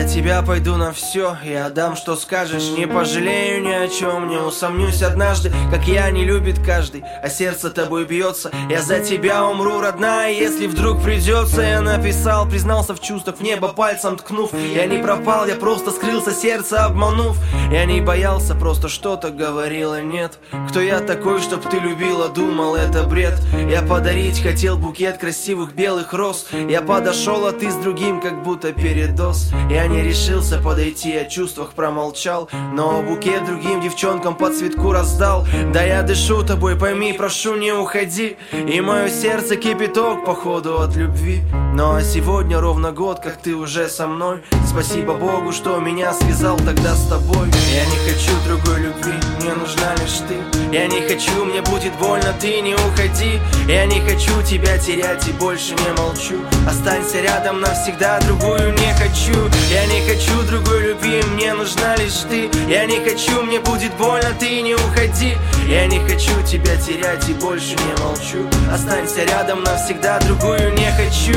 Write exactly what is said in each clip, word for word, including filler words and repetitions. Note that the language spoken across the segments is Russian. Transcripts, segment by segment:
за тебя пойду на все, я отдам, что скажешь. Не пожалею ни о чем, не усомнюсь однажды. Как я, не любит каждый, а сердце тобой бьется. Я за тебя умру, родная, если вдруг придется. Я написал, признался в чувствах, в небо пальцем ткнув. Я не пропал, я просто скрылся, сердце обманув. Я не боялся, просто что-то говорила нет. Кто я такой, чтоб ты любила, думал, это бред. Я подарить хотел букет красивых белых роз. Я подошел, а ты с другим, как будто передоз. Я не решился подойти, о чувствах промолчал, но букет другим девчонкам по цветку раздал. Да я дышу тобой, пойми, прошу, не уходи. И мое сердце кипяток, походу, от любви. Ну а сегодня ровно год, как ты уже со мной. Спасибо Богу, что меня связал тогда с тобой. Я не хочу другой любви, мне нужна лишь ты. Я не хочу, мне будет больно, ты не уходи. Я не хочу тебя терять и больше не молчу. Останься рядом навсегда, другую не хочу. Я не хочу другой любви, мне нужна лишь ты. Я не хочу, мне будет больно, ты не уходи. Я не хочу тебя терять и больше не молчу. Останься рядом навсегда, другую не хочу.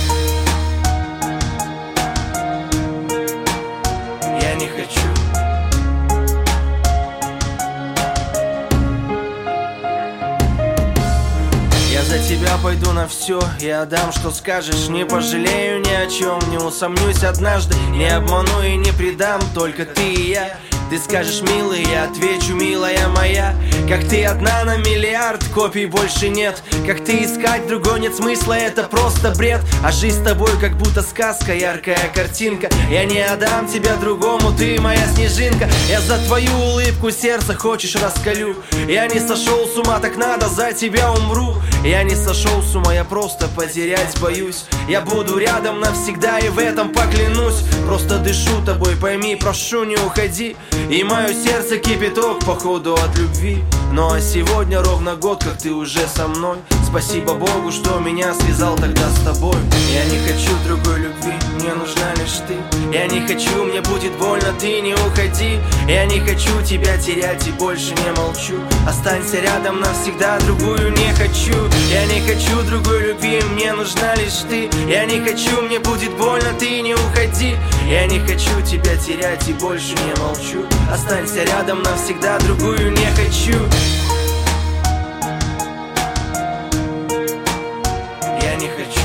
Я не хочу. Я за тебя пойду на все, я отдам, что скажешь. Не пожалею ни о чем, не усомнюсь однажды. Не обману и не предам, только ты и я. Ты скажешь, милый, я отвечу, милая моя. Как ты одна на миллиард, копий больше нет. Как ты искать, другой нет смысла, это просто бред. А жизнь с тобой как будто сказка, яркая картинка. Я не отдам тебя другому, ты моя снежинка. Я за твою улыбку сердце хочешь раскалю. Я не сошел с ума, так надо, за тебя умру. Я не сошел с ума, я просто потерять боюсь. Я буду рядом навсегда и в этом поклянусь. Просто дышу тобой, пойми, прошу, не уходи. И мое сердце кипяток, походу, от любви. Ну а сегодня ровно год, как ты уже со мной. Спасибо Богу, что меня связал тогда с тобой. Я не хочу другой любви, мне нужна лишь ты. Я не хочу, мне будет больно, ты не уходи. Я не хочу тебя терять и больше не молчу. Останься рядом навсегда, другую не хочу. Я не хочу другой любви, мне нужна лишь ты. Я не хочу, мне будет больно, ты не уходи. Я не хочу тебя терять и больше не молчу. Останься рядом навсегда, другую не хочу. Я не хочу.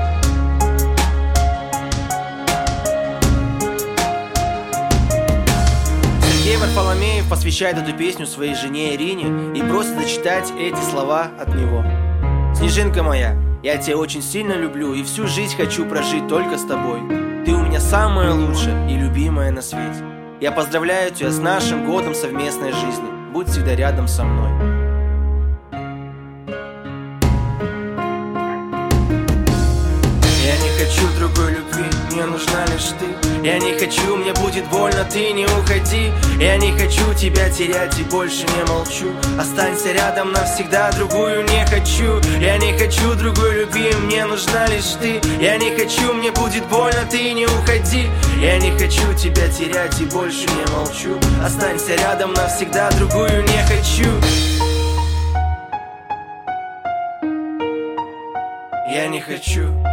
Сергей Варфоломеев посвящает эту песню своей жене Ирине и просит зачитать эти слова от него. Снежинка моя, я тебя очень сильно люблю и всю жизнь хочу прожить только с тобой. Ты у меня самая лучшая и любимая на свете. Я поздравляю тебя с нашим годом совместной жизни. Будь всегда рядом со мной. Я не хочу другой любви, мне нужна лишь ты. Я не хочу, мне будет больно, ты не уходи. Я не хочу тебя терять и больше не молчу. Останься рядом навсегда, другую не хочу. Я не хочу другой любви, мне нужна лишь ты. Я не хочу, мне будет больно, ты не уходи. Я не хочу тебя терять и больше не молчу. Останься рядом навсегда, другую не хочу. Я не хочу.